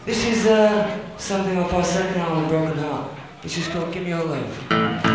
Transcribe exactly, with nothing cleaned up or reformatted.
This is uh, something off our second album, Broken Heart. It's just called Give Me Your Love.